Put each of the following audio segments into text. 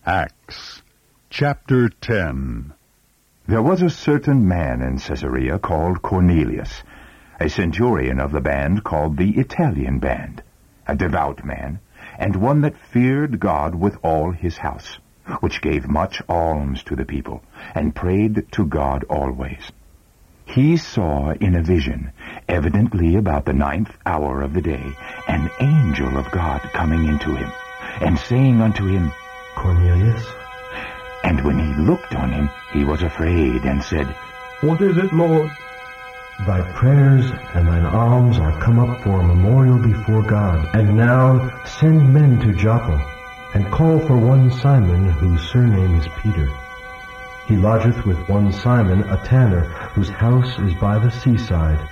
Acts, chapter 10. There was a certain man in Caesarea called Cornelius, a centurion of the band called the Italian band, a devout man, and one that feared God with all his house, which gave much alms to the people, and prayed to God always. He saw in a vision, evidently about the 9th hour of the day, an angel of God coming into him, and saying unto him, Cornelius? And when he looked on him, he was afraid, and said, What is it, Lord? Thy prayers and thine alms are come up for a memorial before God. And now send men to Joppa, and call for one Simon, whose surname is Peter. He lodgeth with one Simon, a tanner, whose house is by the seaside.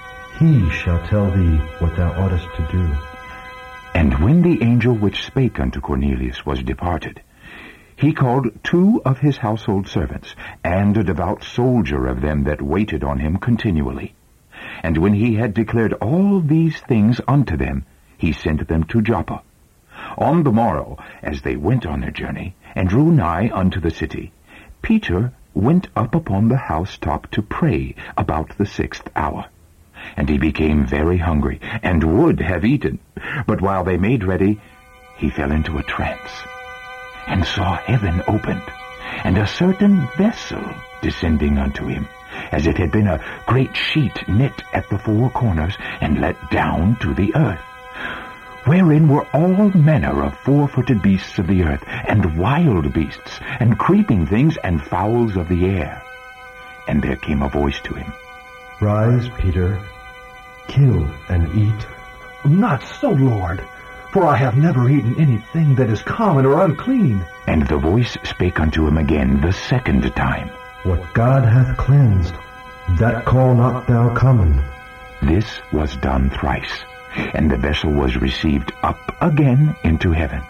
He shall tell thee what thou oughtest to do. And when the angel which spake unto Cornelius was departed, he called 2 of his household servants, and a devout soldier of them that waited on him continually. And when he had declared all these things unto them, he sent them to Joppa. On the morrow, as they went on their journey, and drew nigh unto the city, Peter went up upon the housetop to pray about the 6th hour. And he became very hungry, and would have eaten. But while they made ready, he fell into a trance, and saw heaven opened, and a certain vessel descending unto him, as it had been a great sheet knit at the 4 corners, and let down to the earth, wherein were all manner of 4-footed beasts of the earth, and wild beasts, and creeping things, and fowls of the air. And there came a voice to him, Rise, Peter, kill and eat. Not so, Lord, for I have never eaten anything that is common or unclean. And the voice spake unto him again the 2nd time, What God hath cleansed, that call not thou common. This was done thrice, and the vessel was received up again into heaven.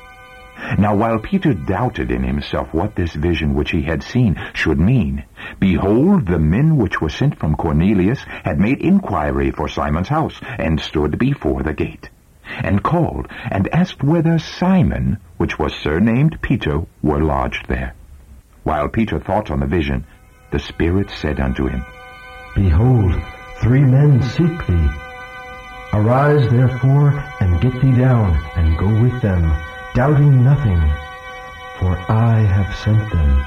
Now while Peter doubted in himself what this vision which he had seen should mean, behold, the men which were sent from Cornelius had made inquiry for Simon's house, and stood before the gate, and called, and asked whether Simon, which was surnamed Peter, were lodged there. While Peter thought on the vision, the Spirit said unto him, Behold, 3 men seek thee. Arise therefore, and get thee down, and go with them, doubting nothing, for I have sent them.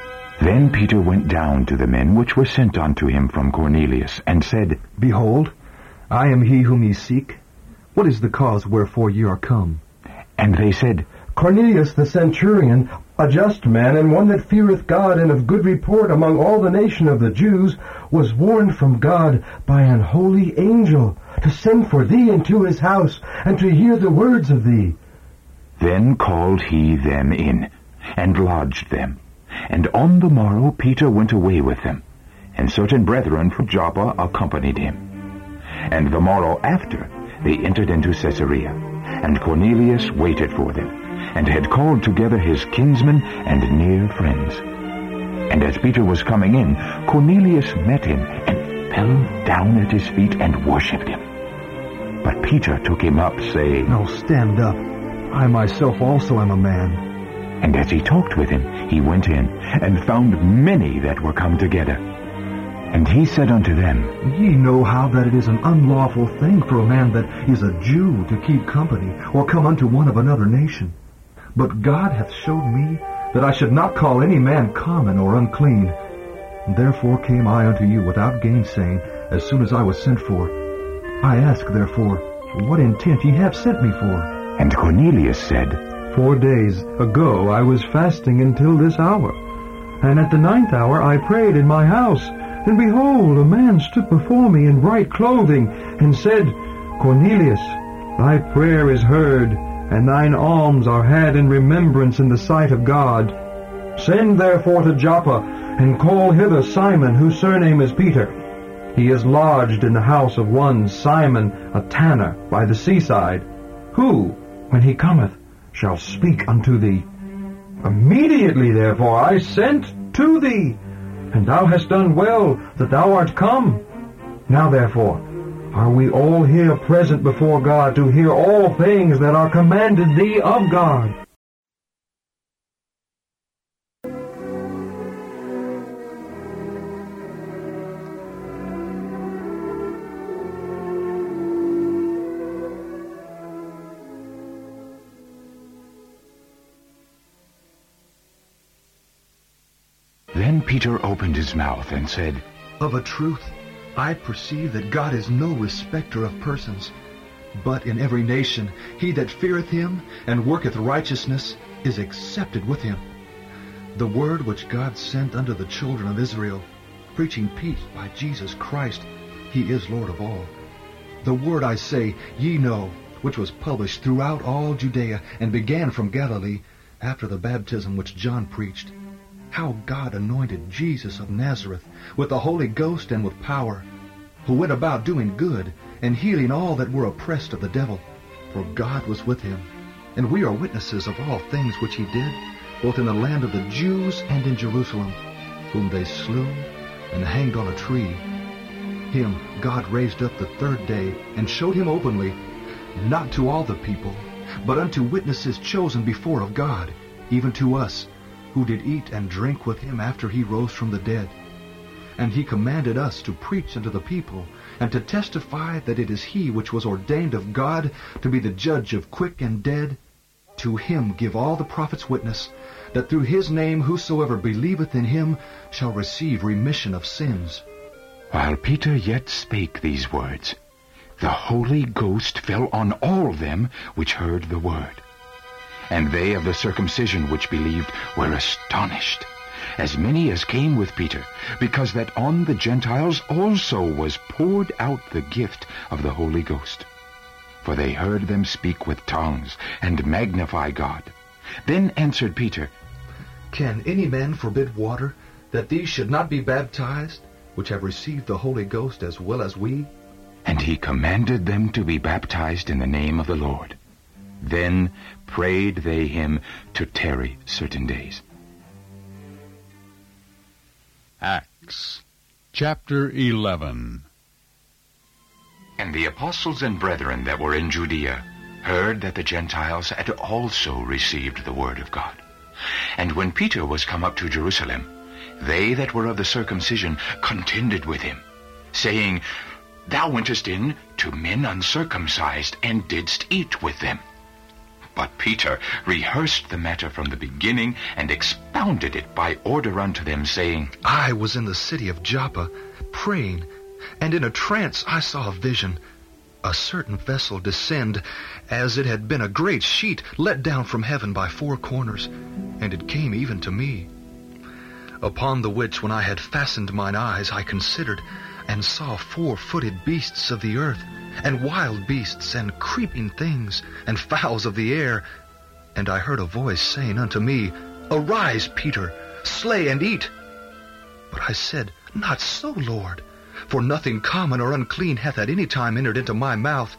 Then Peter went down to the men which were sent unto him from Cornelius, and said, Behold, I am he whom ye seek. What is the cause wherefore ye are come? And they said, Cornelius the centurion, a just man, and one that feareth God, and of good report among all the nation of the Jews, was warned from God by an holy angel to send for thee into his house, and to hear the words of thee. Then called he them in, and lodged them. And on the morrow Peter went away with them, and certain brethren from Joppa accompanied him. And the morrow after they entered into Caesarea, and Cornelius waited for them, and had called together his kinsmen and near friends. And as Peter was coming in, Cornelius met him, and fell down at his feet, and worshipped him. But Peter took him up, saying, No, stand up. I myself also am a man. And as he talked with him, he went in, and found many that were come together. And he said unto them, Ye know how that it is an unlawful thing for a man that is a Jew to keep company, or come unto one of another nation. But God hath showed me that I should not call any man common or unclean. Therefore came I unto you without gainsaying, as soon as I was sent for. I ask, therefore, what intent ye have sent me for? And Cornelius said, 4 days ago I was fasting until this hour, and at the 9th hour I prayed in my house, and behold, a man stood before me in bright clothing, and said, Cornelius, thy prayer is heard, and thine alms are had in remembrance in the sight of God. Send therefore to Joppa, and call hither Simon, whose surname is Peter. He is lodged in the house of one Simon, a tanner, by the seaside, who, when he cometh, shall speak unto thee. Immediately therefore I sent to thee, and thou hast done well that thou art come. Now therefore are we all here present before God to hear all things that are commanded thee of God. Then Peter opened his mouth and said, Of a truth, I perceive that God is no respecter of persons, but in every nation he that feareth him and worketh righteousness is accepted with him. The word which God sent unto the children of Israel, preaching peace by Jesus Christ, he is Lord of all. The word, I say, ye know, which was published throughout all Judea, and began from Galilee, after the baptism which John preached, how God anointed Jesus of Nazareth with the Holy Ghost and with power, who went about doing good and healing all that were oppressed of the devil, for God was with him. And we are witnesses of all things which he did, both in the land of the Jews and in Jerusalem, whom they slew and hanged on a tree. Him God raised up the third day, and showed him openly, not to all the people, but unto witnesses chosen before of God, even to us, who did eat and drink with him after he rose from the dead. And he commanded us to preach unto the people, and to testify that it is he which was ordained of God to be the judge of quick and dead. To him give all the prophets witness, that through his name whosoever believeth in him shall receive remission of sins. While Peter yet spake these words, the Holy Ghost fell on all them which heard the word. And they of the circumcision which believed were astonished, as many as came with Peter, because that on the Gentiles also was poured out the gift of the Holy Ghost. For they heard them speak with tongues, and magnify God. Then answered Peter, Can any man forbid water, that these should not be baptized, which have received the Holy Ghost as well as we? And he commanded them to be baptized in the name of the Lord. Then prayed they him to tarry certain days. Acts chapter 11. And the apostles and brethren that were in Judea heard that the Gentiles had also received the word of God. And when Peter was come up to Jerusalem, they that were of the circumcision contended with him, saying, Thou wentest in to men uncircumcised, and didst eat with them. But Peter rehearsed the matter from the beginning, and expounded it by order unto them, saying, I was in the city of Joppa, praying, and in a trance I saw a vision, a certain vessel descend, as it had been a great sheet let down from heaven by four corners, and it came even to me. Upon the which, when I had fastened mine eyes, I considered, and saw 4-footed beasts of the earth, and wild beasts, and creeping things, and fowls of the air. And I heard a voice saying unto me, Arise, Peter, slay and eat. But I said, Not so, Lord, for nothing common or unclean hath at any time entered into my mouth.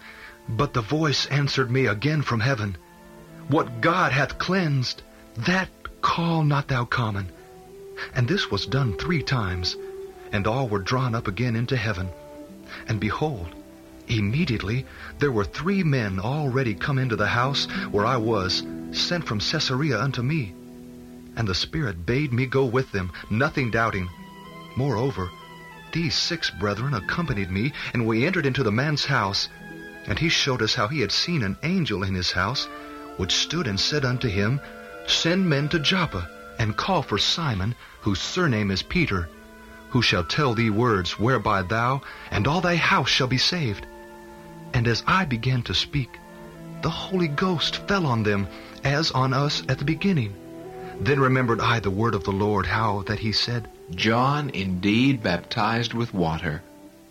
But the voice answered me again from heaven, What God hath cleansed, that call not thou common. And this was done 3 times, and all were drawn up again into heaven. And behold, immediately there were 3 men already come into the house where I was, sent from Caesarea unto me. And the Spirit bade me go with them, nothing doubting. Moreover, these 6 brethren accompanied me, and we entered into the man's house. And he showed us how he had seen an angel in his house, which stood and said unto him, Send men to Joppa, and call for Simon, whose surname is Peter, who shall tell thee words whereby thou and all thy house shall be saved. And as I began to speak, the Holy Ghost fell on them, as on us at the beginning. Then remembered I the word of the Lord, how that he said, John indeed baptized with water,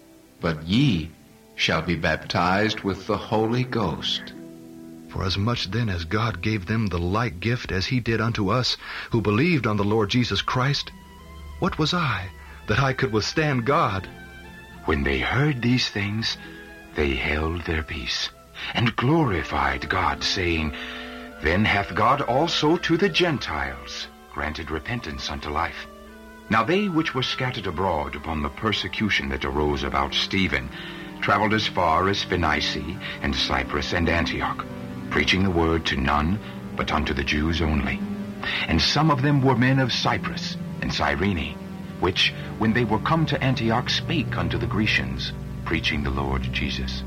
but ye shall be baptized with the Holy Ghost. For as much then as God gave them the like gift as he did unto us, who believed on the Lord Jesus Christ, what was I, that I could withstand God? When they heard these things, they held their peace, and glorified God, saying, Then hath God also to the Gentiles granted repentance unto life. Now they which were scattered abroad upon the persecution that arose about Stephen traveled as far as Phoenicia, and Cyprus, and Antioch, preaching the word to none but unto the Jews only. And some of them were men of Cyprus and Cyrene, which, when they were come to Antioch, spake unto the Grecians, preaching the Lord Jesus.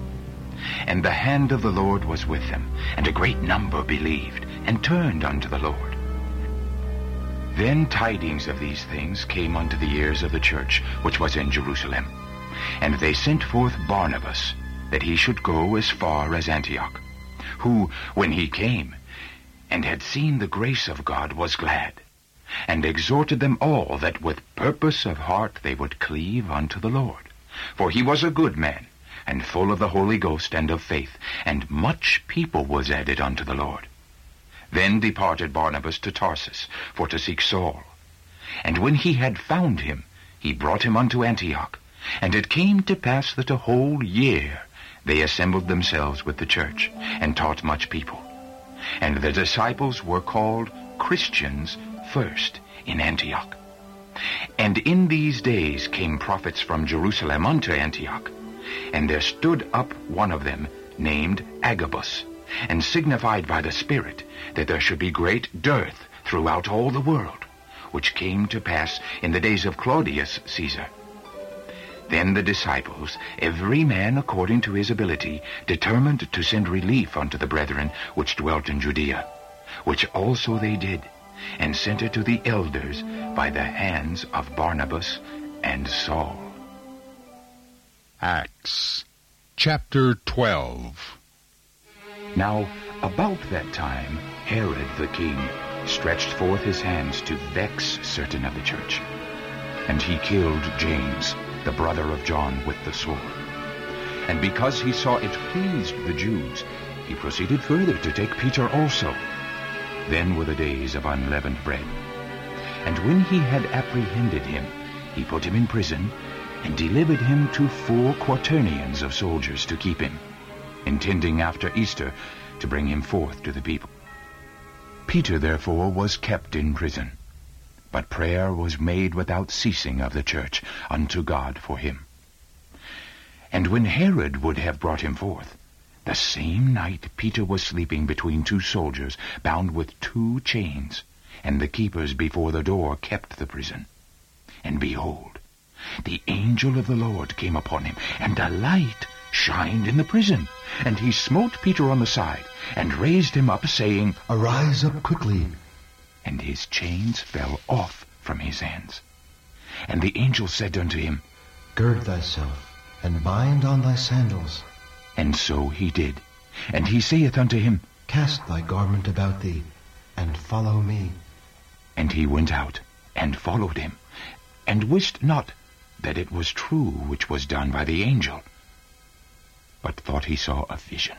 And the hand of the Lord was with them, and a great number believed, and turned unto the Lord. Then tidings of these things came unto the ears of the church which was in Jerusalem. And they sent forth Barnabas, that he should go as far as Antioch, who, when he came, and had seen the grace of God, was glad, and exhorted them all that with purpose of heart they would cleave unto the Lord. For he was a good man, and full of the Holy Ghost and of faith, and much people was added unto the Lord. Then departed Barnabas to Tarsus, for to seek Saul. And when he had found him, he brought him unto Antioch. And it came to pass that a whole year they assembled themselves with the church, and taught much people. And the disciples were called Christians first in Antioch. And in these days came prophets from Jerusalem unto Antioch. And there stood up one of them, named Agabus, and signified by the Spirit that there should be great dearth throughout all the world, which came to pass in the days of Claudius Caesar. Then the disciples, every man according to his ability, determined to send relief unto the brethren which dwelt in Judea, which also they did, and sent it to the elders by the hands of Barnabas and Saul. Acts chapter 12. Now, about that time, Herod the king stretched forth his hands to vex certain of the church. And he killed James, the brother of John, with the sword. And because he saw it pleased the Jews, he proceeded further to take Peter also. Then were the days of unleavened bread. And when he had apprehended him, he put him in prison, and delivered him to 4 quaternions of soldiers to keep him, intending after Easter to bring him forth to the people. Peter therefore was kept in prison, but prayer was made without ceasing of the church unto God for him. And when Herod would have brought him forth, the same night Peter was sleeping between 2 soldiers, bound with 2 chains, and the keepers before the door kept the prison. And behold, the angel of the Lord came upon him, and a light shined in the prison. And he smote Peter on the side, and raised him up, saying, Arise up quickly. And his chains fell off from his hands. And the angel said unto him, Gird thyself, and bind on thy sandals. And so he did. And he saith unto him, Cast thy garment about thee, and follow me. And he went out, and followed him, and wist not that it was true which was done by the angel, but thought he saw a vision.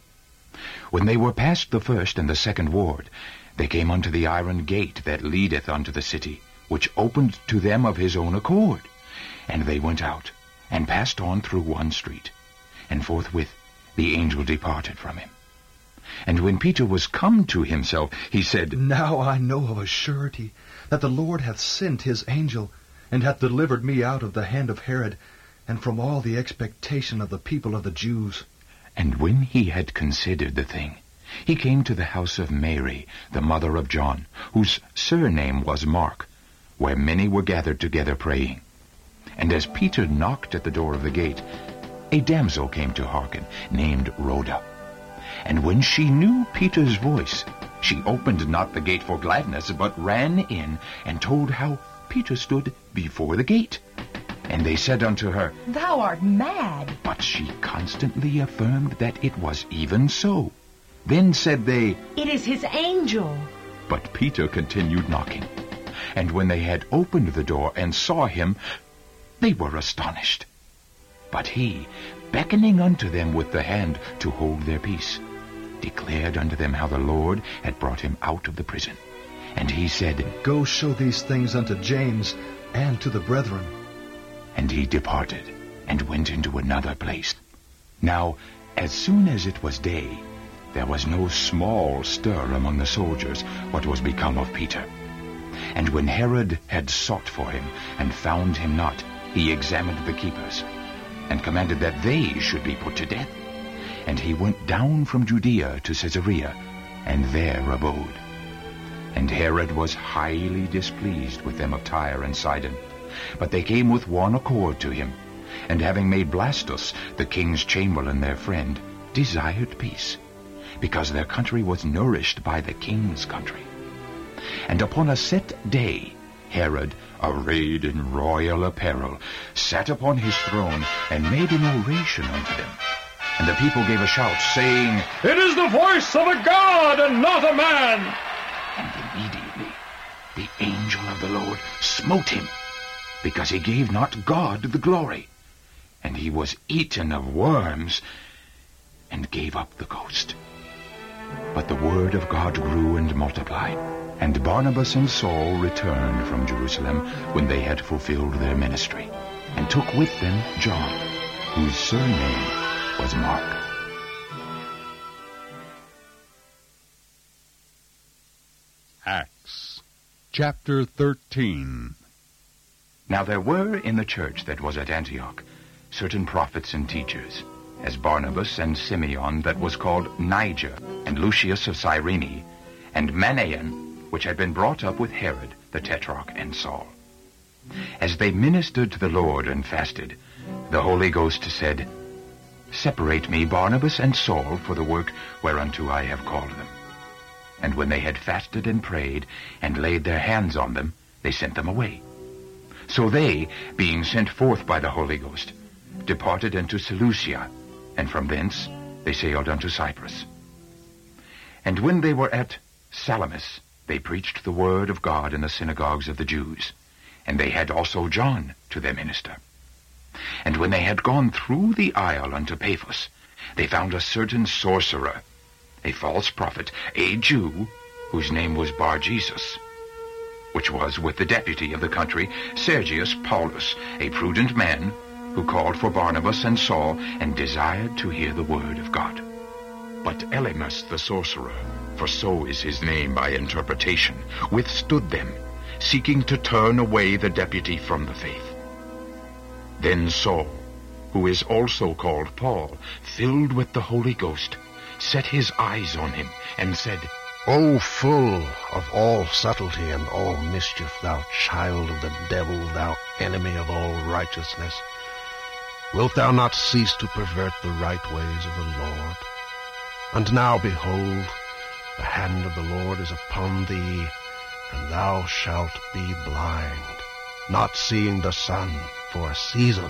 When they were past the first and the second ward, they came unto the iron gate that leadeth unto the city, which opened to them of his own accord. And they went out, and passed on through one street, and forthwith the angel departed from him. And when Peter was come to himself, he said, Now I know of a surety that the Lord hath sent his angel, and hath delivered me out of the hand of Herod, and from all the expectation of the people of the Jews. And when he had considered the thing, he came to the house of Mary, the mother of John, whose surname was Mark, where many were gathered together praying. And as Peter knocked at the door of the gate, a damsel came to hearken, named Rhoda. And when she knew Peter's voice, she opened not the gate for gladness, but ran in, and told how Peter stood before the gate. And they said unto her, Thou art mad. But she constantly affirmed that it was even so. Then said they, It is his angel. But Peter continued knocking. And when they had opened the door and saw him, they were astonished. But he, beckoning unto them with the hand to hold their peace, declared unto them how the Lord had brought him out of the prison. And he said, Go show these things unto James and to the brethren. And he departed, and went into another place. Now, as soon as it was day, there was no small stir among the soldiers what was become of Peter. And when Herod had sought for him, and found him not, he examined the keepers, and commanded that they should be put to death. And he went down from Judea to Caesarea, and there abode. And Herod was highly displeased with them of Tyre and Sidon. But they came with one accord to him, and having made Blastus, the king's chamberlain, their friend, desired peace, because their country was nourished by the king's country. And upon a set day, Herod, arrayed in royal apparel, sat upon his throne, and made an oration unto them. And the people gave a shout, saying, It is the voice of a God, and not a man! And immediately the angel of the Lord smote him, because he gave not God the glory. And he was eaten of worms, and gave up the ghost. But the word of God grew and multiplied. And Barnabas and Saul returned from Jerusalem when they had fulfilled their ministry, and took with them John, whose surname was Mark. Acts chapter 13. Now there were in the church that was at Antioch certain prophets and teachers, as Barnabas and Simeon that was called Niger, and Lucius of Cyrene, and Manaen, which had been brought up with Herod the Tetrarch and Saul. As they ministered to the Lord and fasted, the Holy Ghost said, Separate me Barnabas and Saul for the work whereunto I have called them. And when they had fasted and prayed, and laid their hands on them, they sent them away. So they, being sent forth by the Holy Ghost, departed into Seleucia, and from thence they sailed unto Cyprus. And when they were at Salamis, they preached the word of God in the synagogues of the Jews, and they had also John to their minister. And when they had gone through the isle unto Paphos, they found a certain sorcerer, a false prophet, a Jew, whose name was Bar-Jesus, which was with the deputy of the country, Sergius Paulus, a prudent man, who called for Barnabas and Saul, and desired to hear the word of God. But Elymas the sorcerer, for so is his name by interpretation, withstood them, seeking to turn away the deputy from the faith. Then Saul, who is also called Paul, filled with the Holy Ghost, set his eyes on him, and said, O full of all subtlety and all mischief, thou child of the devil, thou enemy of all righteousness, wilt thou not cease to pervert the right ways of the Lord? And now, behold, the hand of the Lord is upon thee, and thou shalt be blind, not seeing the sun for a season.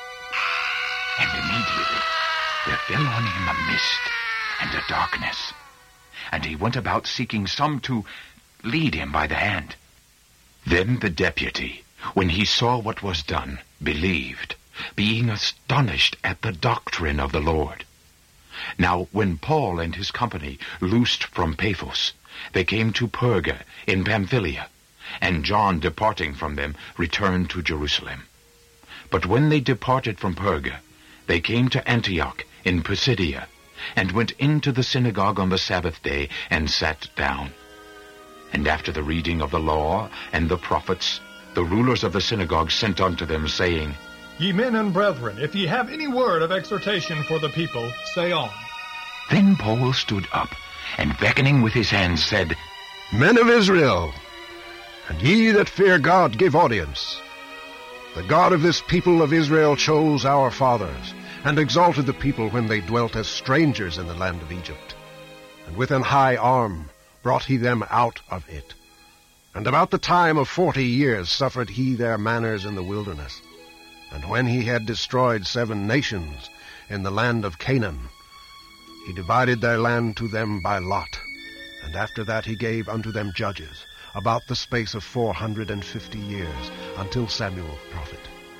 And immediately there fell on him a mist and a darkness, and he went about seeking some to lead him by the hand. Then the deputy, when he saw what was done, believed, being astonished at the doctrine of the Lord. Now when Paul and his company loosed from Paphos, they came to Perga in Pamphylia, and John, departing from them, returned to Jerusalem. But when they departed from Perga, they came to Antioch in Pisidia, and went into the synagogue on the Sabbath day, and sat down. And after the reading of the law and the prophets, the rulers of the synagogue sent unto them, saying, Ye men and brethren, if ye have any word of exhortation for the people, say on. Then Paul stood up, and beckoning with his hand said, Men of Israel, and ye that fear God, give audience. The God of this people of Israel chose our fathers, and exalted the people when they dwelt as strangers in the land of Egypt. And with an high arm brought he them out of it. And about the time of 40 years suffered he their manners in the wilderness. And when he had destroyed 7 nations in the land of Canaan, he divided their land to them by lot. And after that he gave unto them judges, about the space of 450 years, until Samuel the prophet.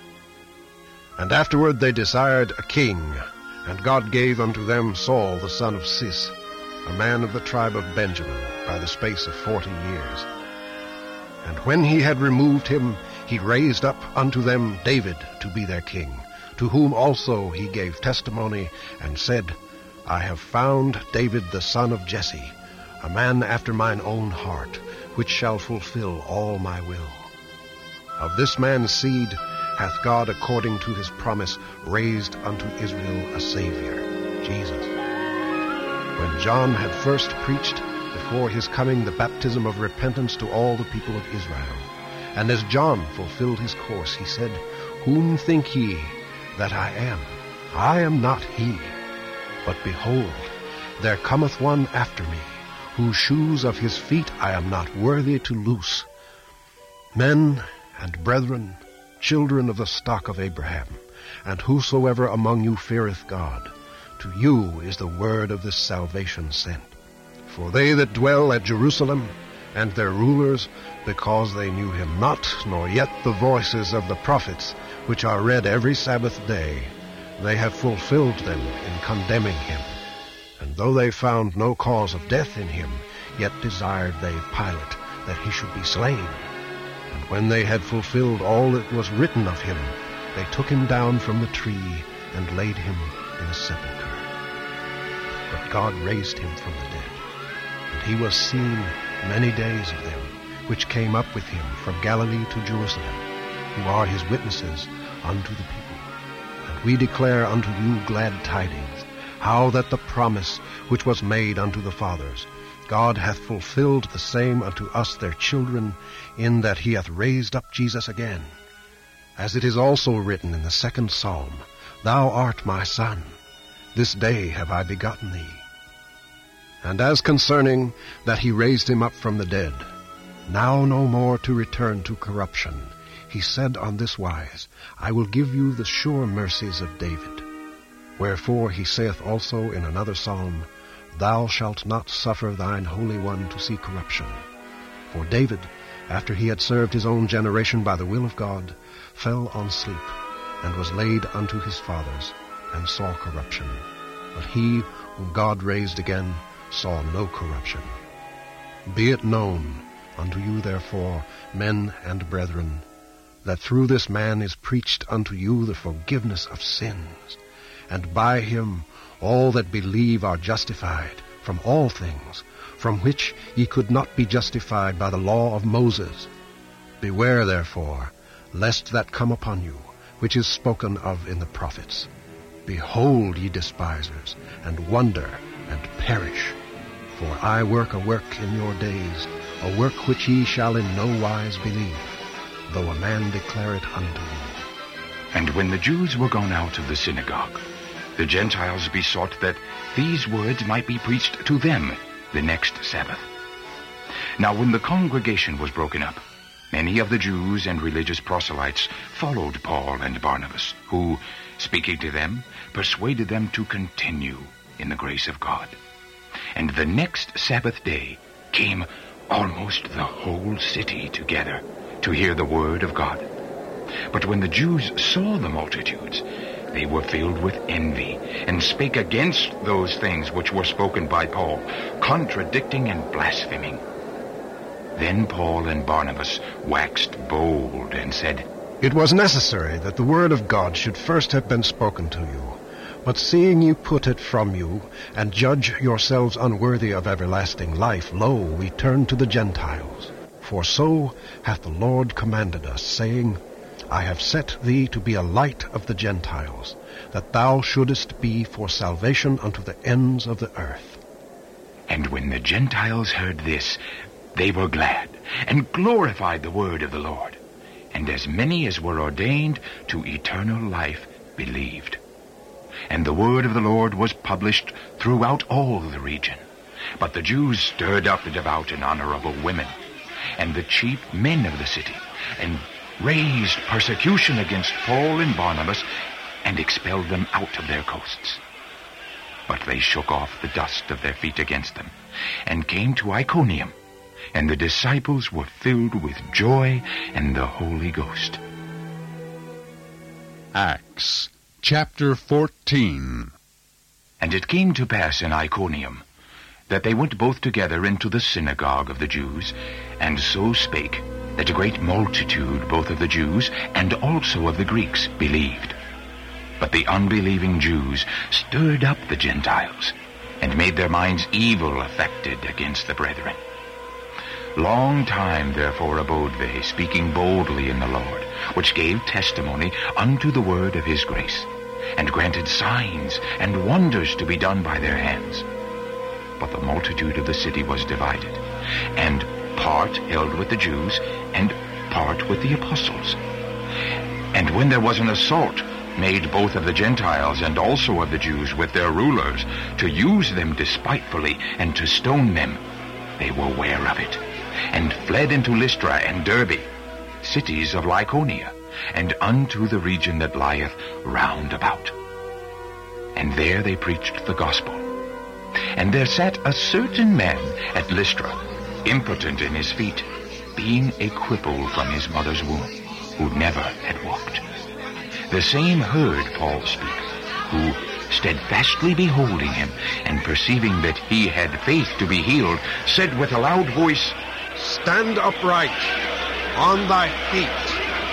And afterward they desired a king, and God gave unto them Saul the son of Cis, a man of the tribe of Benjamin, by the space of 40 years. And when he had removed him, he raised up unto them David to be their king, to whom also he gave testimony, and said, I have found David the son of Jesse, a man after mine own heart, which shall fulfill all my will. Of this man's seed hath God, according to his promise, raised unto Israel a Savior, Jesus. When John had first preached before his coming the baptism of repentance to all the people of Israel, and as John fulfilled his course, he said, Whom think ye that I am? I am not he. But behold, there cometh one after me, whose shoes of his feet I am not worthy to loose. Men and brethren, children of the stock of Abraham, and whosoever among you feareth God, to you is the word of this salvation sent. For they that dwell at Jerusalem, and their rulers, because they knew him not, nor yet the voices of the prophets, which are read every Sabbath day, they have fulfilled them in condemning him. And though they found no cause of death in him, yet desired they Pilate that he should be slain. And when they had fulfilled all that was written of him, they took him down from the tree and laid him in a sepulchre. But God raised him from the dead, and he was seen many days of them, which came up with him from Galilee to Jerusalem, who are his witnesses unto the people. And we declare unto you glad tidings, how that the promise which was made unto the fathers, God hath fulfilled the same unto us their children, in that he hath raised up Jesus again. As it is also written in the 2nd Psalm, Thou art my Son, this day have I begotten thee. And as concerning that he raised him up from the dead, now no more to return to corruption, he said on this wise, I will give you the sure mercies of David. Wherefore he saith also in another psalm, Thou shalt not suffer thine Holy One to see corruption. For David, after he had served his own generation by the will of God, fell on sleep, and was laid unto his fathers, and saw corruption. But he, whom God raised again, saw no corruption. Be it known unto you therefore, men and brethren, that through this man is preached unto you the forgiveness of sins, and by him all that believe are justified from all things, from which ye could not be justified by the law of Moses. Beware therefore, lest that come upon you, which is spoken of in the prophets. Behold, ye despisers, and wonder, and perish. For I work a work in your days, a work which ye shall in no wise believe, though a man declare it unto you. And when the Jews were gone out of the synagogue, the Gentiles besought that these words might be preached to them the next Sabbath. Now when the congregation was broken up, many of the Jews and religious proselytes followed Paul and Barnabas, who, speaking to them, persuaded them to continue in the grace of God. And the next Sabbath day came almost the whole city together to hear the word of God. But when the Jews saw the multitudes, they were filled with envy, and spake against those things which were spoken by Paul, contradicting and blaspheming. Then Paul and Barnabas waxed bold, and said, It was necessary that the word of God should first have been spoken to you. But seeing ye put it from you, and judge yourselves unworthy of everlasting life, lo, we turn to the Gentiles. For so hath the Lord commanded us, saying, I have set thee to be a light of the Gentiles, that thou shouldest be for salvation unto the ends of the earth. And when the Gentiles heard this, they were glad, and glorified the word of the Lord. And as many as were ordained to eternal life believed. And the word of the Lord was published throughout all the region. But the Jews stirred up the devout and honorable women, and the chief men of the city, and raised persecution against Paul and Barnabas, and expelled them out of their coasts. But they shook off the dust of their feet against them, and came to Iconium, and the disciples were filled with joy and the Holy Ghost. Acts chapter 14. And it came to pass in Iconium that they went both together into the synagogue of the Jews, and so spake, that a great multitude both of the Jews and also of the Greeks believed. But the unbelieving Jews stirred up the Gentiles, and made their minds evil affected against the brethren. Long time therefore abode they, speaking boldly in the Lord, which gave testimony unto the word of his grace, and granted signs and wonders to be done by their hands. But the multitude of the city was divided, and part held with the Jews, and part with the apostles. And when there was an assault made both of the Gentiles and also of the Jews with their rulers, to use them despitefully, and to stone them, they were ware of it, and fled into Lystra and Derbe, cities of Lycaonia, and unto the region that lieth round about. And there they preached the gospel. And there sat a certain man at Lystra, impotent in his feet, being a cripple from his mother's womb, who never had walked. The same heard Paul speak, who, steadfastly beholding him, and perceiving that he had faith to be healed, said with a loud voice, Stand upright, on thy feet.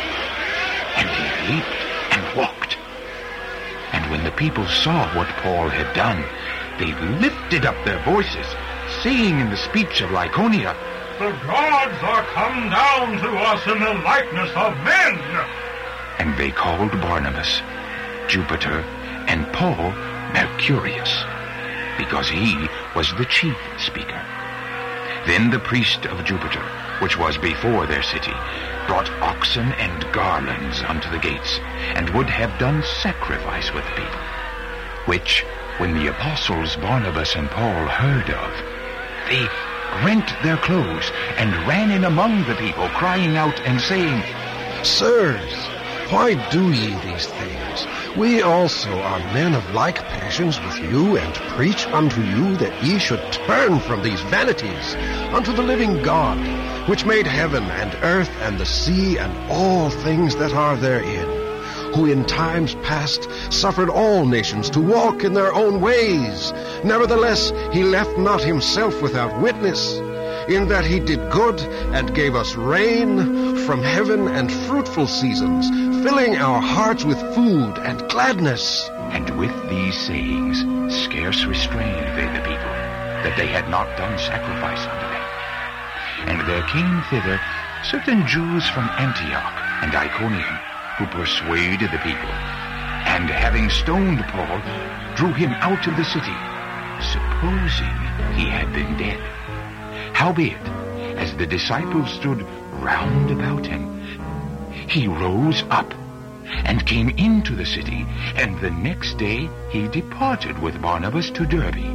And he leaped and walked. And when the people saw what Paul had done, they lifted up their voices, saying in the speech of Lycaonia, The gods are come down to us in the likeness of men. And they called Barnabas Jupiter, and Paul Mercurius, because he was the chief speaker. Then the priest of Jupiter, which was before their city, brought oxen and garlands unto the gates, and would have done sacrifice with the people, which, when the apostles Barnabas and Paul heard of, they rent their clothes, and ran in among the people, crying out and saying, Sirs, why do ye these things? We also are men of like passions with you, and preach unto you that ye should turn from these vanities unto the living God, which made heaven and earth and the sea and all things that are therein, who in times past suffered all nations to walk in their own ways. Nevertheless, he left not himself without witness, in that he did good and gave us rain from heaven and fruitful seasons, filling our hearts with food and gladness. And with these sayings scarce restrained they the people, that they had not done sacrifice unto them. And there came thither certain Jews from Antioch and Iconium, who persuaded the people, and having stoned Paul, drew him out of the city, supposing he had been dead. Howbeit, as the disciples stood round about him, he rose up, and came into the city, and the next day he departed with Barnabas to Derbe.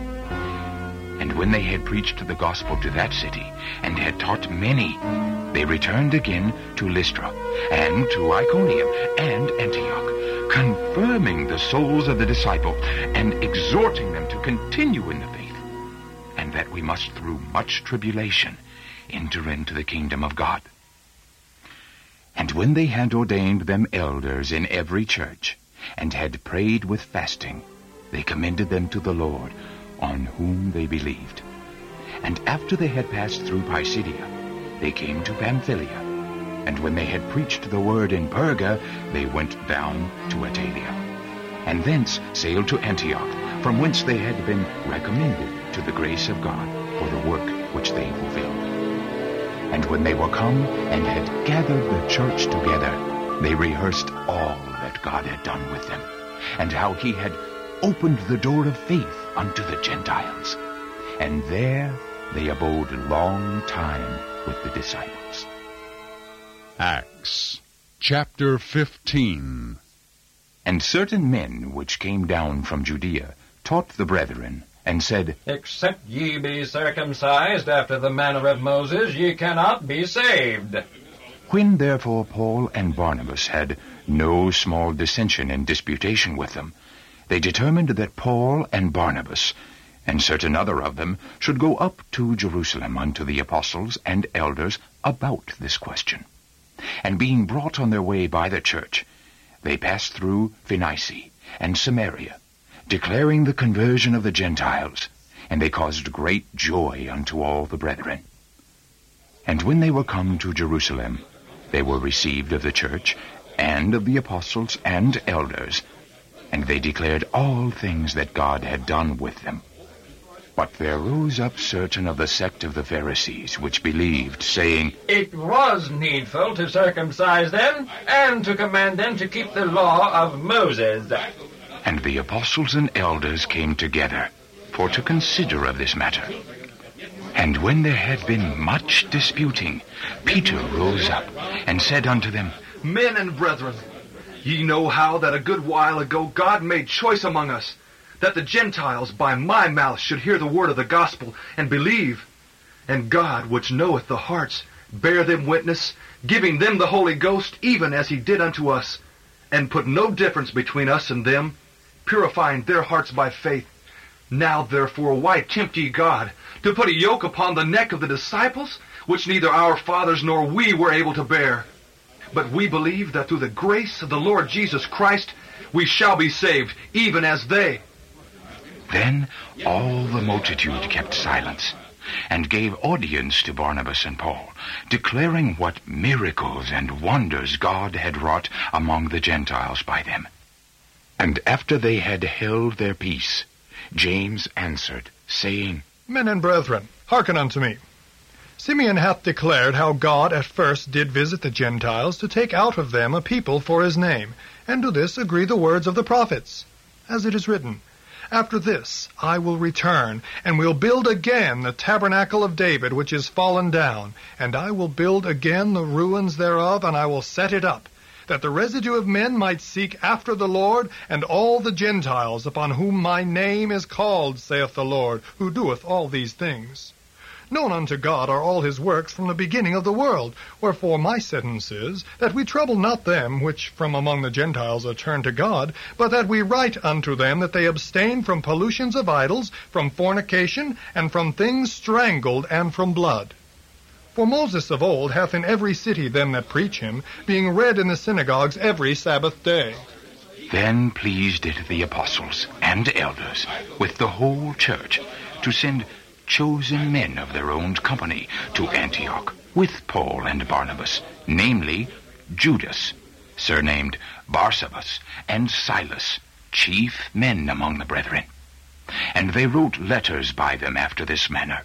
And when they had preached the gospel to that city, and had taught many, they returned again to Lystra, and to Iconium, and Antioch, confirming the souls of the disciples, and exhorting them to continue in the faith, and that we must through much tribulation enter into the kingdom of God. And when they had ordained them elders in every church, and had prayed with fasting, they commended them to the Lord, on whom they believed. And after they had passed through Pisidia, they came to Pamphylia. And when they had preached the word in Perga, they went down to Attalia, and thence sailed to Antioch, from whence they had been recommended to the grace of God for the work which they fulfilled. And when they were come and had gathered the church together, they rehearsed all that God had done with them, and how he had opened the door of faith unto the Gentiles. And there they abode long time with the disciples. Acts chapter 15. And certain men which came down from Judea taught the brethren, and said, Except ye be circumcised after the manner of Moses, ye cannot be saved. When therefore Paul and Barnabas had no small dissension and disputation with them, they determined that Paul and Barnabas, and certain other of them, should go up to Jerusalem unto the apostles and elders about this question. And being brought on their way by the church, they passed through Phoenicia and Samaria, declaring the conversion of the Gentiles, and they caused great joy unto all the brethren. And when they were come to Jerusalem, they were received of the church, and of the apostles and elders, and they declared all things that God had done with them. But there rose up certain of the sect of the Pharisees, which believed, saying, It was needful to circumcise them, and to command them to keep the law of Moses. And the apostles and elders came together, for to consider of this matter. And when there had been much disputing, Peter rose up, and said unto them, Men and brethren, ye know how that a good while ago God made choice among us, that the Gentiles by my mouth should hear the word of the gospel and believe. And God, which knoweth the hearts, bear them witness, giving them the Holy Ghost, even as he did unto us, and put no difference between us and them, purifying their hearts by faith. Now therefore why tempt ye God, to put a yoke upon the neck of the disciples, which neither our fathers nor we were able to bear? But we believe that through the grace of the Lord Jesus Christ we shall be saved, even as they. Then all the multitude kept silence, and gave audience to Barnabas and Paul, declaring what miracles and wonders God had wrought among the Gentiles by them. And after they had held their peace, James answered, saying, Men and brethren, hearken unto me. Simeon hath declared how God at first did visit the Gentiles to take out of them a people for his name, and to this agree the words of the prophets, as it is written, After this I will return, and will build again the tabernacle of David, which is fallen down, and I will build again the ruins thereof, and I will set it up, that the residue of men might seek after the Lord, and all the Gentiles upon whom my name is called, saith the Lord, who doeth all these things. Known unto God are all his works from the beginning of the world. Wherefore my sentence is, that we trouble not them which from among the Gentiles are turned to God, but that we write unto them that they abstain from pollutions of idols, from fornication, and from things strangled, and from blood. For Moses of old hath in every city them that preach him, being read in the synagogues every Sabbath day. Then pleased it the apostles and elders with the whole church to send chosen men of their own company to Antioch with Paul and Barnabas, namely Judas, surnamed Barsabas, and Silas, chief men among the brethren. And they wrote letters by them after this manner.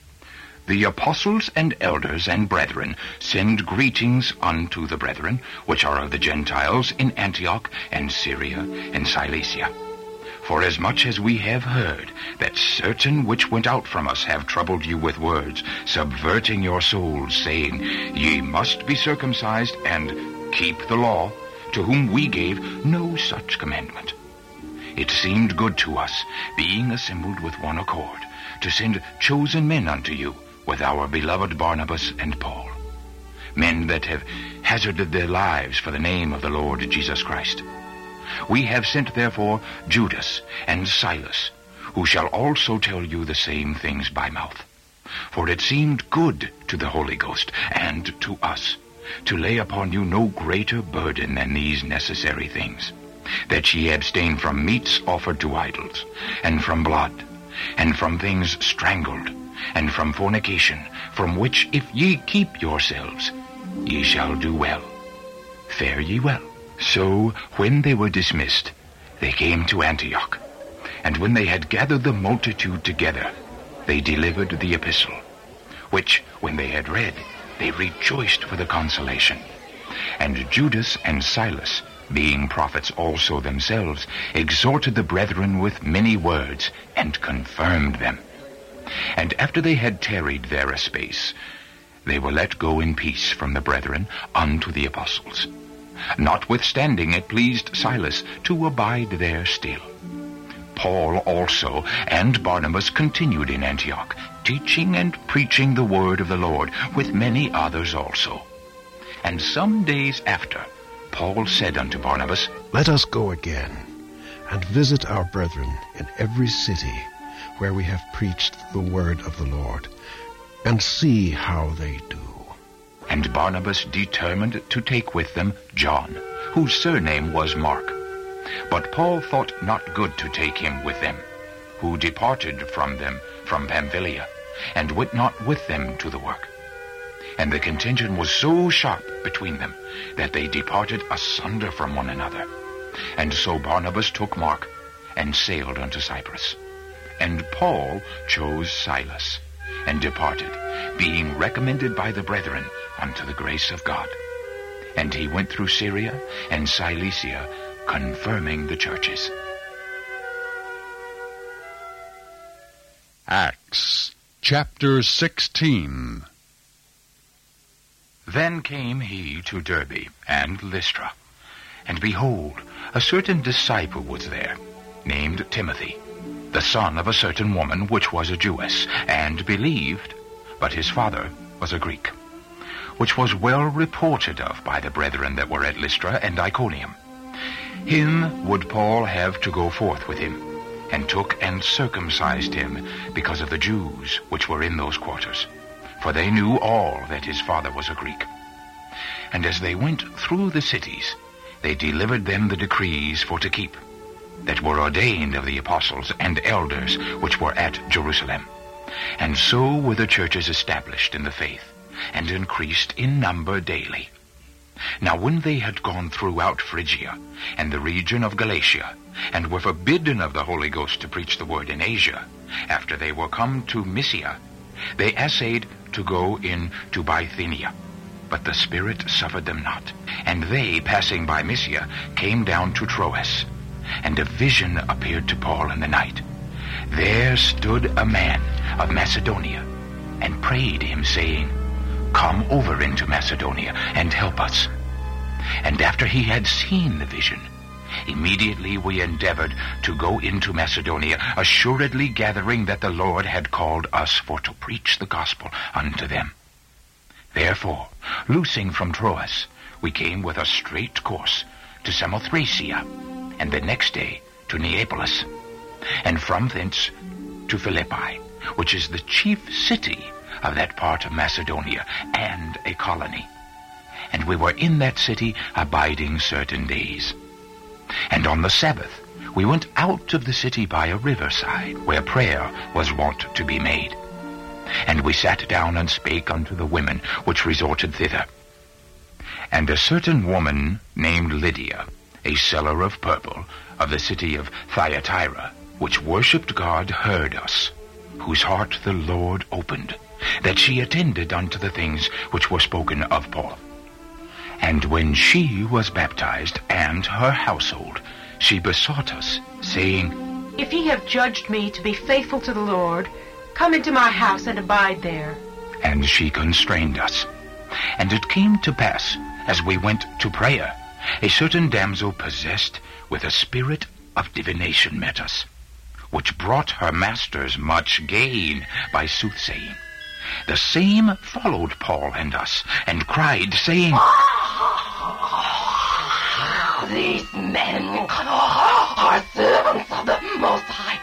The apostles and elders and brethren send greetings unto the brethren which are of the Gentiles in Antioch and Syria and Cilicia. Forasmuch as we have heard that certain which went out from us have troubled you with words, subverting your souls, saying, Ye must be circumcised and keep the law, to whom we gave no such commandment. It seemed good to us, being assembled with one accord, to send chosen men unto you, with our beloved Barnabas and Paul, men that have hazarded their lives for the name of the Lord Jesus Christ. We have sent therefore Judas and Silas, who shall also tell you the same things by mouth. For it seemed good to the Holy Ghost and to us to lay upon you no greater burden than these necessary things, that ye abstain from meats offered to idols, and from blood, and from things strangled, and from fornication, from which if ye keep yourselves, ye shall do well. Fare ye well. So, when they were dismissed, they came to Antioch. And when they had gathered the multitude together, they delivered the epistle, which, when they had read, they rejoiced for the consolation. And Judas and Silas, being prophets also themselves, exhorted the brethren with many words, and confirmed them. And after they had tarried there a space, they were let go in peace from the brethren unto the apostles. Notwithstanding it pleased Silas to abide there still. Paul also and Barnabas continued in Antioch, teaching and preaching the word of the Lord, with many others also. And some days after, Paul said unto Barnabas, Let us go again, and visit our brethren in every city where we have preached the word of the Lord, and see how they do. And Barnabas determined to take with them John, whose surname was Mark. But Paul thought not good to take him with them, who departed from them from Pamphylia, and went not with them to the work. And the contention was so sharp between them, that they departed asunder from one another. And so Barnabas took Mark, and sailed unto Cyprus. And Paul chose Silas, and departed, being recommended by the brethren unto the grace of God. And he went through Syria and Cilicia, confirming the churches. Acts chapter 16. Then came he to Derbe and Lystra, and behold, a certain disciple was there, named Timothy, the son of a certain woman which was a Jewess, and believed, but his father was a Greek, which was well reported of by the brethren that were at Lystra and Iconium. Him would Paul have to go forth with him, and took and circumcised him because of the Jews which were in those quarters, for they knew all that his father was a Greek. And as they went through the cities, they delivered them the decrees for to keep, that were ordained of the apostles and elders which were at Jerusalem. And so were the churches established in the faith, and increased in number daily. Now when they had gone throughout Phrygia and the region of Galatia, and were forbidden of the Holy Ghost to preach the word in Asia, after they were come to Mysia, they essayed to go in to Bithynia. But the Spirit suffered them not. And they, passing by Mysia, came down to Troas. And a vision appeared to Paul in the night. There stood a man of Macedonia, and prayed him, saying, Come over into Macedonia, and help us. And after he had seen the vision, immediately we endeavored to go into Macedonia, assuredly gathering that the Lord had called us for to preach the gospel unto them. Therefore, loosing from Troas, we came with a straight course to Samothracia, and the next day to Neapolis, and from thence to Philippi, which is the chief city of that part of Macedonia, and a colony. And we were in that city abiding certain days. And on the Sabbath we went out of the city by a riverside, where prayer was wont to be made. And we sat down and spake unto the women which resorted thither. And a certain woman named Lydia, a seller of purple, of the city of Thyatira, which worshipped God, heard us, whose heart the Lord opened, that she attended unto the things which were spoken of Paul. And when she was baptized, and her household, she besought us, saying, If ye have judged me to be faithful to the Lord, come into my house and abide there. And she constrained us. And it came to pass, as we went to prayer, a certain damsel possessed with a spirit of divination met us, which brought her masters much gain by soothsaying. The same followed Paul and us, and cried, saying, These men are servants of the Most High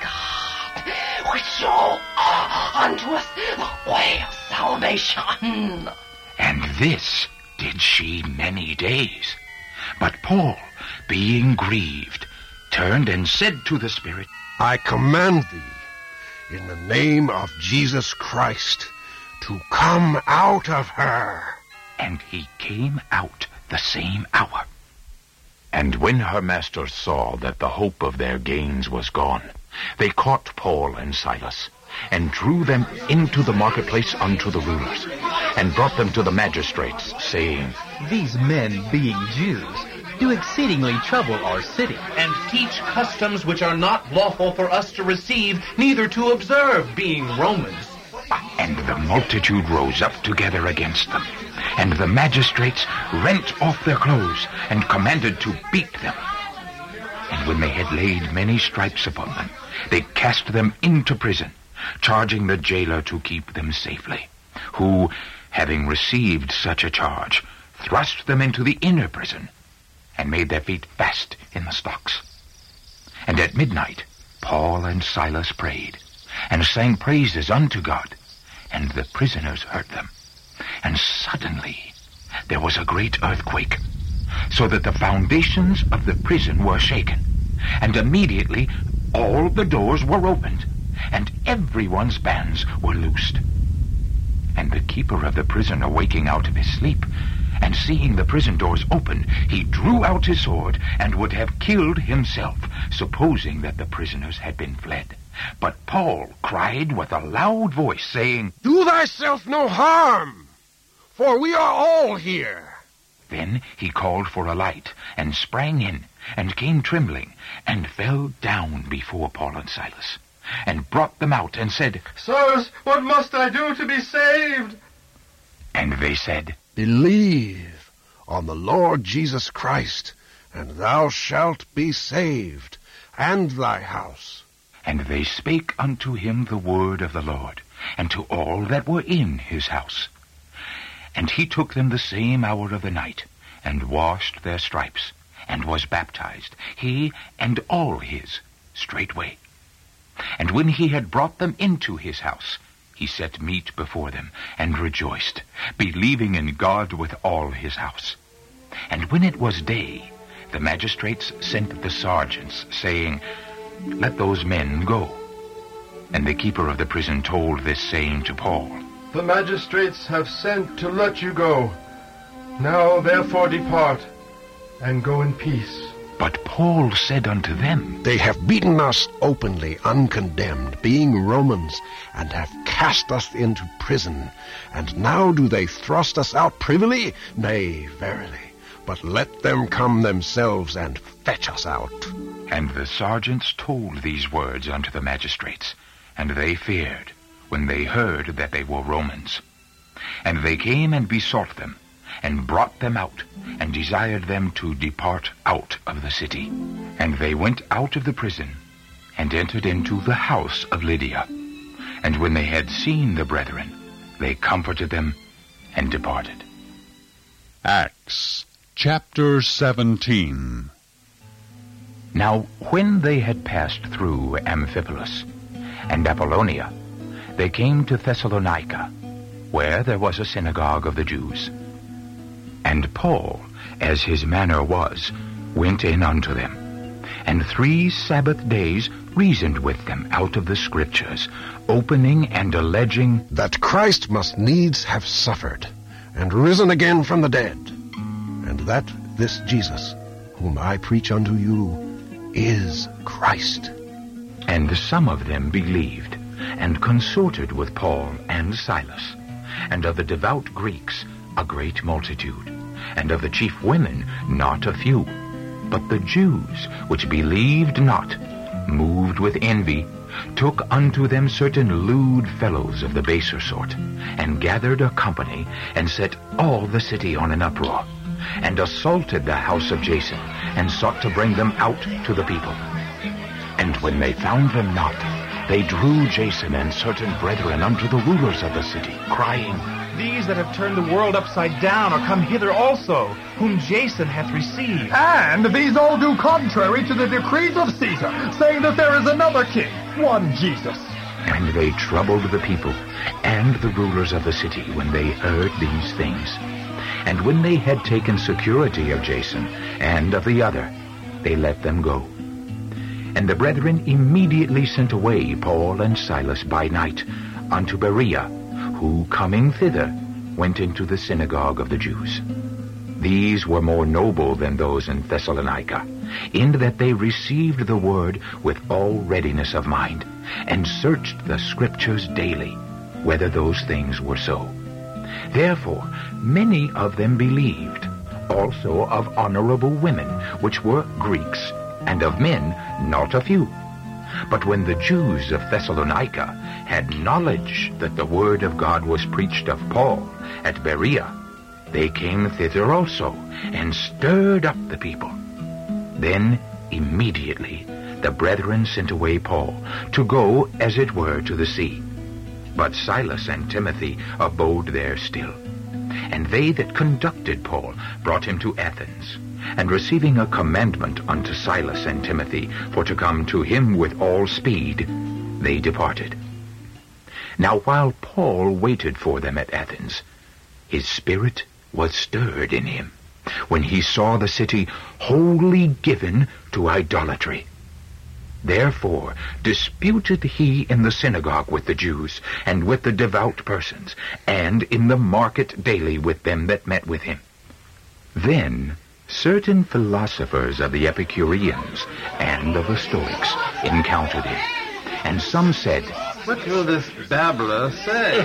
God, which show unto us the way of salvation. And this did she many days. But Paul, being grieved, turned and said to the Spirit, I command thee, in the name of Jesus Christ, to come out of her. And he came out the same hour. And when her masters saw that the hope of their gains was gone, they caught Paul and Silas, and drew them into the marketplace unto the rulers, and brought them to the magistrates, saying, These men, being Jews, do exceedingly trouble our city, and teach customs which are not lawful for us to receive, neither to observe, being Romans. And the multitude rose up together against them, and the magistrates rent off their clothes, and commanded to beat them. And when they had laid many stripes upon them, they cast them into prison, charging the jailer to keep them safely, who, having received such a charge, thrust them into the inner prison, and made their feet fast in the stocks. And at midnight Paul and Silas prayed, and sang praises unto God, and the prisoners heard them. And suddenly there was a great earthquake, so that the foundations of the prison were shaken, and immediately all the doors were opened, and everyone's bands were loosed. And the keeper of the prison, awaking out of his sleep, and seeing the prison doors open, he drew out his sword, and would have killed himself, supposing that the prisoners had been fled. But Paul cried with a loud voice, saying, Do thyself no harm, for we are all here. Then he called for a light, and sprang in, and came trembling, and fell down before Paul and Silas, and brought them out, and said, Sirs, what must I do to be saved? And they said, Believe on the Lord Jesus Christ, and thou shalt be saved, and thy house. And they spake unto him the word of the Lord, and to all that were in his house. And he took them the same hour of the night, and washed their stripes, and was baptized, he and all his, straightway. And when he had brought them into his house, he set meat before them, and rejoiced, believing in God with all his house. And when it was day, the magistrates sent the sergeants, saying, Let those men go. And the keeper of the prison told this saying to Paul, The magistrates have sent to let you go. Now therefore depart, and go in peace. But Paul said unto them, They have beaten us openly, uncondemned, being Romans, and have cast us into prison. And now do they thrust us out privily? Nay, verily. But let them come themselves and fetch us out. And the sergeants told these words unto the magistrates, and they feared, when they heard that they were Romans. And they came and besought them, and brought them out, and desired them to depart out of the city. And they went out of the prison, and entered into the house of Lydia. And when they had seen the brethren, they comforted them, and departed. Acts chapter 17. Now when they had passed through Amphipolis and Apollonia, they came to Thessalonica, where there was a synagogue of the Jews. And Paul, as his manner was, went in unto them, and 3 Sabbath days reasoned with them out of the Scriptures, opening and alleging that Christ must needs have suffered, and risen again from the dead, and that this Jesus, whom I preach unto you, is Christ. And some of them believed, and consorted with Paul and Silas, and of the devout Greeks a great multitude, and of the chief women not a few. But the Jews, which believed not, moved with envy, took unto them certain lewd fellows of the baser sort, and gathered a company, and set all the city on an uproar, and assaulted the house of Jason, and sought to bring them out to the people. And when they found them not, they drew Jason and certain brethren unto the rulers of the city, crying, These that have turned the world upside down are come hither also, whom Jason hath received. And these all do contrary to the decrees of Caesar, saying that there is another king, one Jesus. And they troubled the people and the rulers of the city when they heard these things. And when they had taken security of Jason and of the other, they let them go. And the brethren immediately sent away Paul and Silas by night unto Berea, who, coming thither, went into the synagogue of the Jews. These were more noble than those in Thessalonica, in that they received the word with all readiness of mind, and searched the Scriptures daily, whether those things were so. Therefore many of them believed, also of honorable women, which were Greeks, and of men not a few. But when the Jews of Thessalonica had knowledge that the word of God was preached of Paul at Berea, they came thither also, and stirred up the people. Then immediately the brethren sent away Paul, to go, as it were, to the sea. But Silas and Timothy abode there still. And they that conducted Paul brought him to Athens, and receiving a commandment unto Silas and Timothy for to come to him with all speed, they departed. Now while Paul waited for them at Athens, his spirit was stirred in him, when he saw the city wholly given to idolatry. Therefore disputed he in the synagogue with the Jews, and with the devout persons, and in the market daily with them that met with him. Then certain philosophers of the Epicureans and of the Stoics encountered him, and some said, What will this babbler say?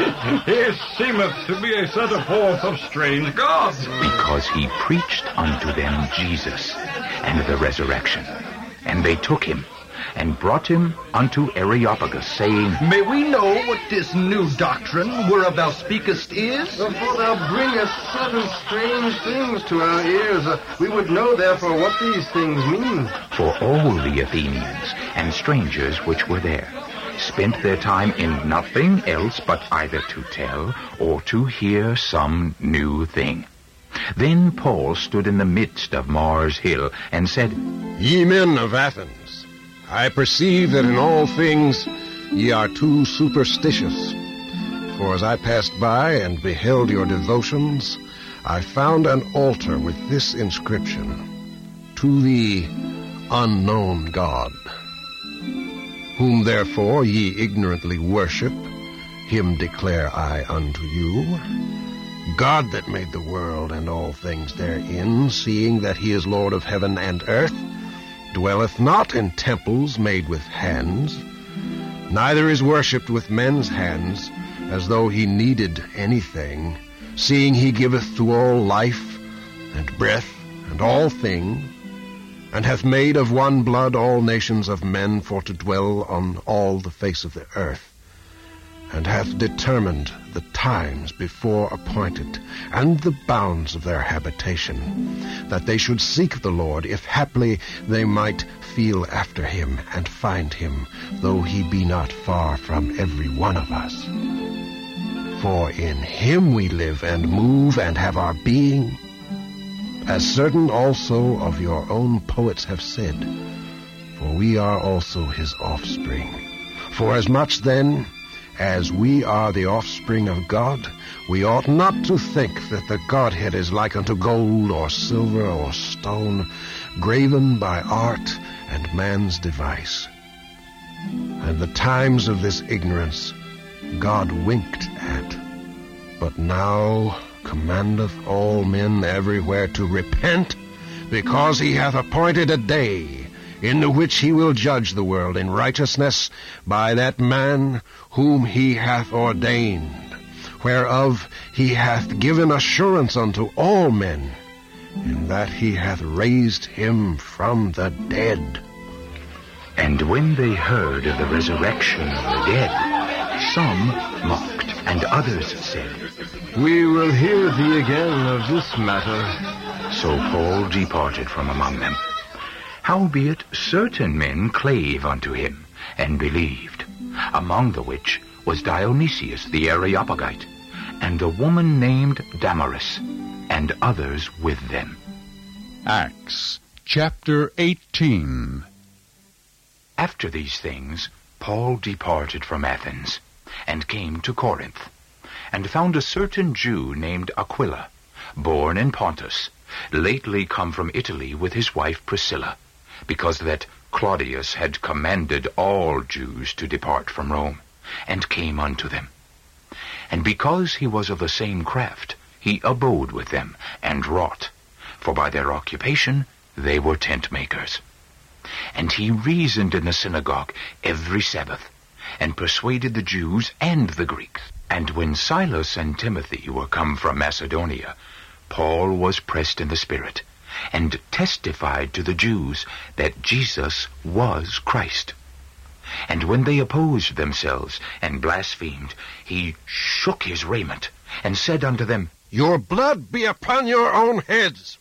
He seemeth to be a setter forth of strange gods. Because he preached unto them Jesus and the resurrection. And they took him, and brought him unto Areopagus, saying, May we know what this new doctrine whereof thou speakest is? For thou bringest certain strange things to our ears. We would know therefore what these things mean. For all the Athenians and strangers which were there spent their time in nothing else but either to tell or to hear some new thing. Then Paul stood in the midst of Mars Hill and said, Ye men of Athens, I perceive that in all things ye are too superstitious. For as I passed by and beheld your devotions, I found an altar with this inscription, To the unknown God. Whom therefore ye ignorantly worship, him declare I unto you. God that made the world and all things therein, seeing that he is Lord of heaven and earth, dwelleth not in temples made with hands, neither is worshipped with men's hands, as though he needed anything, seeing he giveth to all life and breath and all things, and hath made of one blood all nations of men for to dwell on all the face of the earth, and hath determined the times before appointed, and the bounds of their habitation, that they should seek the Lord, if haply they might feel after him, and find him, though he be not far from every one of us. For in him we live and move and have our being, as certain also of your own poets have said, for we are also his offspring. For as much then as we are the offspring of God, we ought not to think that the Godhead is like unto gold or silver or stone, graven by art and man's device. And the times of this ignorance God winked at, but now commandeth all men everywhere to repent, because he hath appointed a day in the which he will judge the world in righteousness by that man whom he hath ordained, whereof he hath given assurance unto all men, in that he hath raised him from the dead. And when they heard of the resurrection of the dead, some mocked, and others said, We will hear thee again of this matter. So Paul departed from among them. Howbeit certain men clave unto him, and believed, among the which was Dionysius the Areopagite, and a woman named Damaris, and others with them. Acts chapter 18. After these things, Paul departed from Athens, and came to Corinth, and found a certain Jew named Aquila, born in Pontus, lately come from Italy with his wife Priscilla, because that Claudius had commanded all Jews to depart from Rome, and came unto them. And because he was of the same craft, he abode with them, and wrought, for by their occupation they were tent makers. And he reasoned in the synagogue every Sabbath, and persuaded the Jews and the Greeks. And when Silas and Timothy were come from Macedonia, Paul was pressed in the Spirit, and testified to the Jews that Jesus was Christ. And when they opposed themselves and blasphemed, he shook his raiment, and said unto them, Your blood be upon your own heads.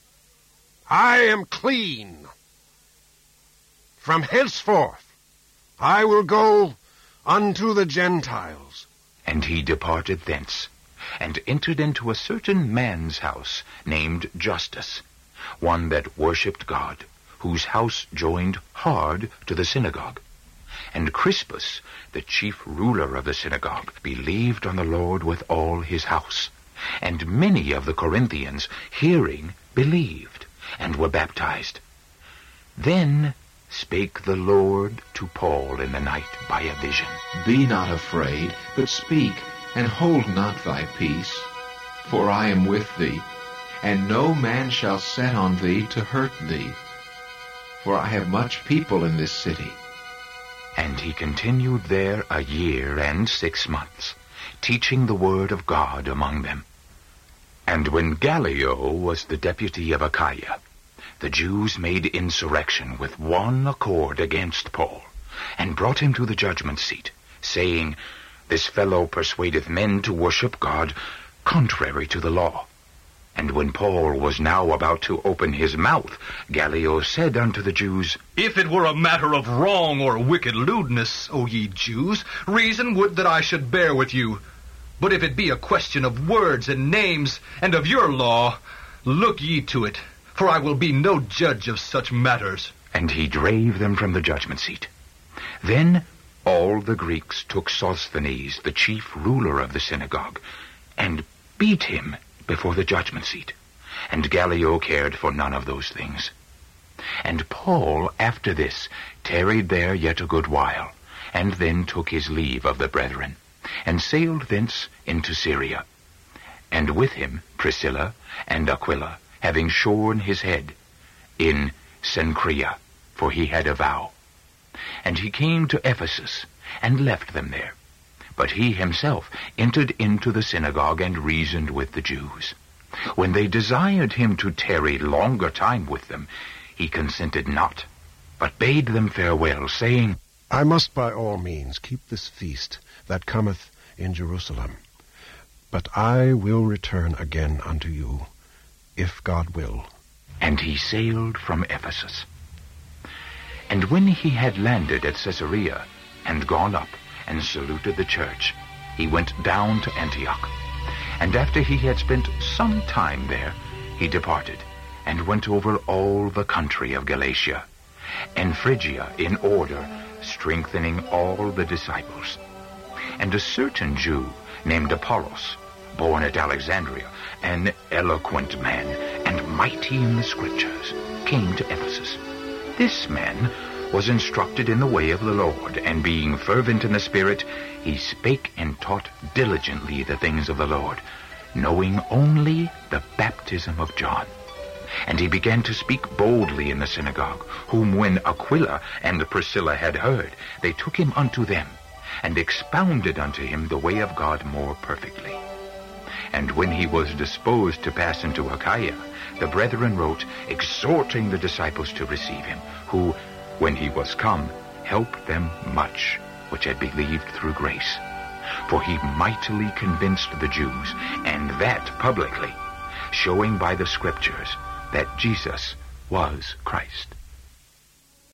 I am clean. From henceforth I will go unto the Gentiles. And he departed thence, and entered into a certain man's house, named Justus, one that worshipped God, whose house joined hard to the synagogue. And Crispus, the chief ruler of the synagogue, believed on the Lord with all his house. And many of the Corinthians, hearing, believed, and were baptized. Then spake the Lord to Paul in the night by a vision. Be not afraid, but speak, and hold not thy peace. For I am with thee, and no man shall set on thee to hurt thee. For I have much people in this city. And he continued there 1 year and 6 months, teaching the word of God among them. And when Gallio was the deputy of Achaia, the Jews made insurrection with one accord against Paul, and brought him to the judgment seat, saying, This fellow persuadeth men to worship God contrary to the law. And when Paul was now about to open his mouth, Gallio said unto the Jews, If it were a matter of wrong or wicked lewdness, O ye Jews, reason would that I should bear with you. But if it be a question of words and names, and of your law, look ye to it, for I will be no judge of such matters. And he drave them from the judgment seat. Then all the Greeks took Sosthenes, the chief ruler of the synagogue, and beat him before the judgment seat. And Gallio cared for none of those things. And Paul, after this, tarried there yet a good while, and then took his leave of the brethren, and sailed thence into Syria. And with him Priscilla and Aquila, having shorn his head in Cenchrea, for he had a vow. And he came to Ephesus, and left them there. But he himself entered into the synagogue and reasoned with the Jews. When they desired him to tarry longer time with them, he consented not, but bade them farewell, saying, I must by all means keep this feast that cometh in Jerusalem. But I will return again unto you, if God will. And he sailed from Ephesus. And when he had landed at Caesarea, and gone up, and saluted the church, he went down to Antioch. And after he had spent some time there, he departed, and went over all the country of Galatia, and Phrygia in order, strengthening all the disciples. And a certain Jew, named Apollos, born at Alexandria, an eloquent man, and mighty in the Scriptures, came to Ephesus. This man was instructed in the way of the Lord, and being fervent in the Spirit, he spake and taught diligently the things of the Lord, knowing only the baptism of John. And he began to speak boldly in the synagogue, whom when Aquila and Priscilla had heard, they took him unto them, and expounded unto him the way of God more perfectly. And when he was disposed to pass into Achaia, the brethren wrote, exhorting the disciples to receive him, who, when he was come, helped them much, which had believed through grace. For he mightily convinced the Jews, and that publicly, showing by the Scriptures that Jesus was Christ.